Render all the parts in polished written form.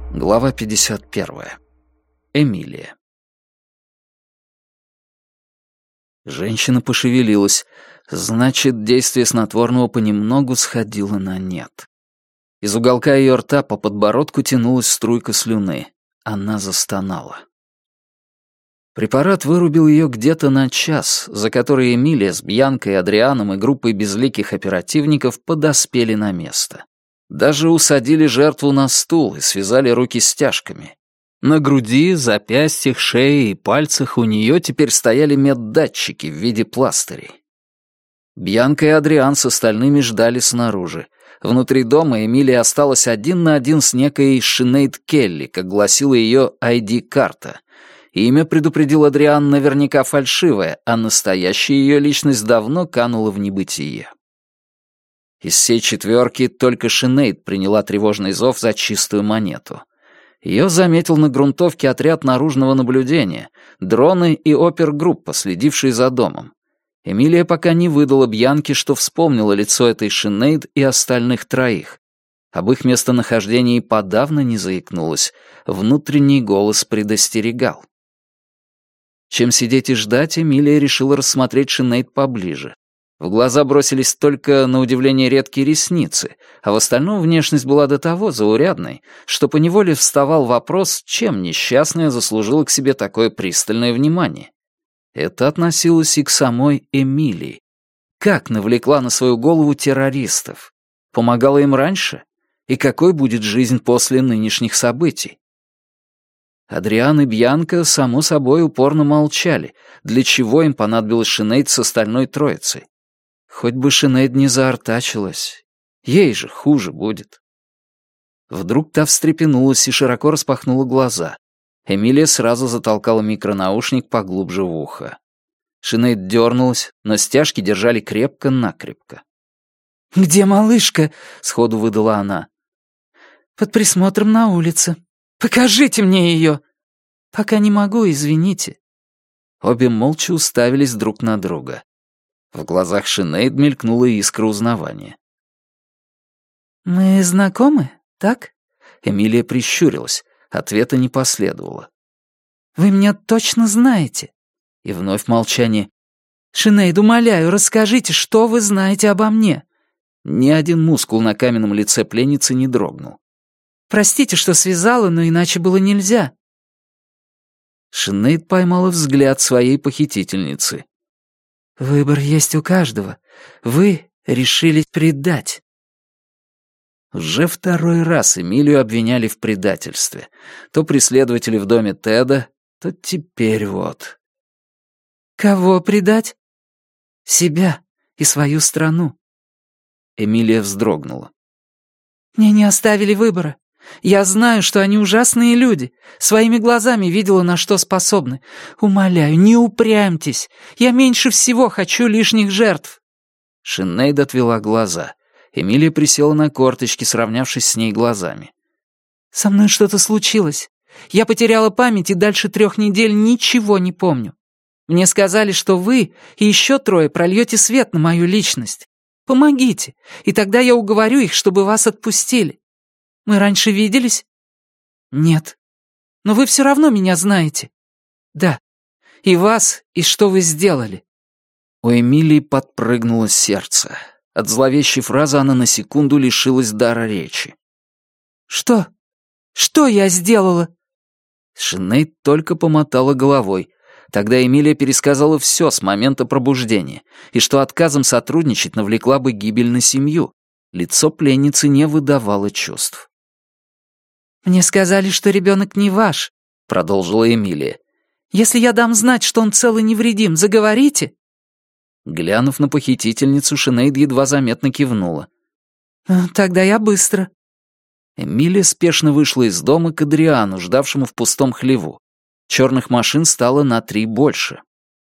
Глава 51. Эмилия. Женщина пошевелилась. Значит, действие снотворного понемногу сходило на нет. Из уголка ее рта по подбородку тянулась струйка слюны. Она застонала. Препарат вырубил ее где-то на час, за который Эмилия с Бьянкой, Адрианом и группой безликих оперативников подоспели на место. Даже усадили жертву на стул и связали руки стяжками. На груди, запястьях, шее и пальцах у нее теперь стояли меддатчики в виде пластырей. Бьянка и Адриан с остальными ждали снаружи. Внутри дома Эмилия осталась один на один с некой Шинейд Келли, как гласила ее ID-карта. Имя, предупредил Адриан, наверняка фальшивое, а настоящая ее личность давно канула в небытие. Из всей четверки только Шинейд приняла тревожный зов за чистую монету. Ее заметил на грунтовке отряд наружного наблюдения, дроны и опергруппа, следившие за домом. Эмилия пока не выдала Бьянке, что вспомнила лицо этой Шинейд и остальных троих. Об их местонахождении подавно не заикнулась. Внутренний голос предостерегал. Чем сидеть и ждать, Эмилия решила рассмотреть Шинейд поближе. В глаза бросились только, на удивление, редкие ресницы, а в остальном внешность была до того заурядной, что поневоле вставал вопрос, чем несчастная заслужила к себе такое пристальное внимание. Это относилось и к самой Эмилии. Как навлекла на свою голову террористов? Помогала им раньше? И какой будет жизнь после нынешних событий? Адриан и Бьянка, само собой, упорно молчали, для чего им понадобилась Шинейд с остальной троицей. Хоть бы Шинейд не заортачилась. Ей же хуже будет. Вдруг та встрепенулась и широко распахнула глаза. Эмилия сразу затолкала микронаушник поглубже в ухо. Шинейд дернулась, но стяжки держали крепко-накрепко. «Где малышка?» — сходу выдала она. «Под присмотром на улице. Покажите мне ее!» «Пока не могу, извините». Обе молча уставились друг на друга. В глазах Шинейд мелькнула искра узнавания. «Мы знакомы, так?» Эмилия прищурилась. Ответа не последовало. «Вы меня точно знаете?» И вновь молчание. «Шинейд, умоляю, расскажите, что вы знаете обо мне?» Ни один мускул на каменном лице пленницы не дрогнул. «Простите, что связала, но иначе было нельзя». Шинейд поймала взгляд своей похитительницы. «Выбор есть у каждого. Вы решили предать». Уже второй раз Эмилию обвиняли в предательстве. То преследователи в доме Теда, то теперь вот. «Кого предать?» «Себя и свою страну». Эмилия вздрогнула. «Мне не оставили выбора. Я знаю, что они ужасные люди. Своими глазами видела, на что способны. Умоляю, не упрямьтесь. Я меньше всего хочу лишних жертв». Шинейд отвела глаза. Эмилия присела на корточки, сравнявшись с ней глазами. «Со мной что-то случилось. Я потеряла память и дальше 3 недель ничего не помню. Мне сказали, что вы и еще 3 прольете свет на мою личность. Помогите, и тогда я уговорю их, чтобы вас отпустили. Мы раньше виделись?» «Нет. Но вы все равно меня знаете». «Да. И вас, и что вы сделали». У Эмилии подпрыгнуло сердце. От зловещей фразы она на секунду лишилась дара речи. «Что? Что я сделала?» Шинейд только помотала головой. Тогда Эмилия пересказала все с момента пробуждения, и что отказом сотрудничать навлекла бы гибель на семью. Лицо пленницы не выдавало чувств. «Мне сказали, что ребенок не ваш», — продолжила Эмилия. «Если я дам знать, что он цел и невредим, заговорите?» Глянув на похитительницу, Шинейд едва заметно кивнула. «Тогда я быстро». Эмилия спешно вышла из дома к Адриану, ждавшему в пустом хлеву. Черных машин стало на 3 больше.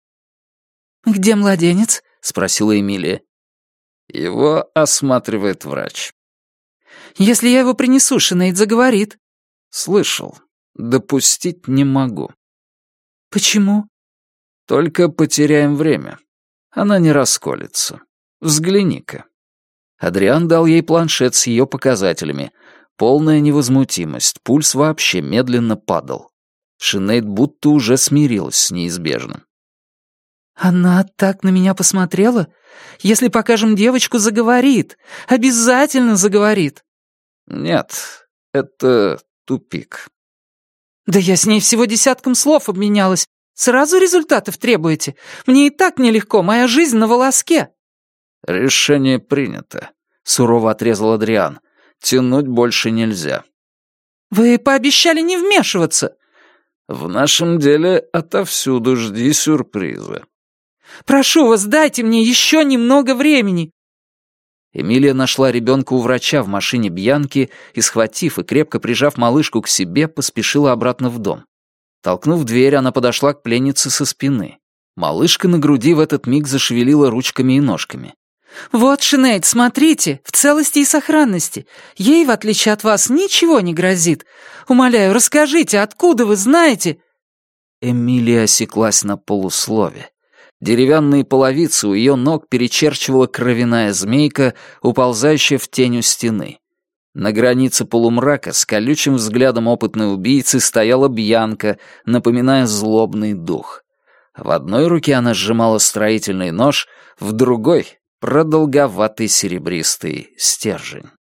«Где младенец?» — спросила Эмилия. «Его осматривает врач». «Если я его принесу, Шинейд заговорит». «Слышал. Допустить не могу». «Почему?» «Только потеряем время. Она не расколется. Взгляни-ка». Адриан дал ей планшет с ее показателями. Полная невозмутимость, пульс вообще медленно падал. Шинейд будто уже смирилась с неизбежным. «Она так на меня посмотрела? Если покажем девочку, заговорит. Обязательно заговорит». «Нет, это тупик». «Да я с ней всего десятком слов обменялась. Сразу результатов требуете? Мне и так нелегко, моя жизнь на волоске». «Решение принято», — сурово отрезал Адриан. «Тянуть больше нельзя». «Вы пообещали не вмешиваться». «В нашем деле отовсюду жди сюрприза». «Прошу вас, дайте мне еще немного времени». Эмилия нашла ребенка у врача в машине Бьянки и, схватив и крепко прижав малышку к себе, поспешила обратно в дом. Толкнув дверь, она подошла к пленнице со спины. Малышка на груди в этот миг зашевелила ручками и ножками. «Вот, Шинейд, смотрите, в целости и сохранности. Ей, в отличие от вас, ничего не грозит. Умоляю, расскажите, откуда вы знаете?» Эмилия осеклась на полуслове. Деревянные половицы у ее ног перечерчивала кровяная змейка, уползающая в тень у стены. На границе полумрака с колючим взглядом опытной убийцы стояла Бьянка, напоминая злобный дух. В одной руке она сжимала строительный нож, в другой — продолговатый серебристый стержень.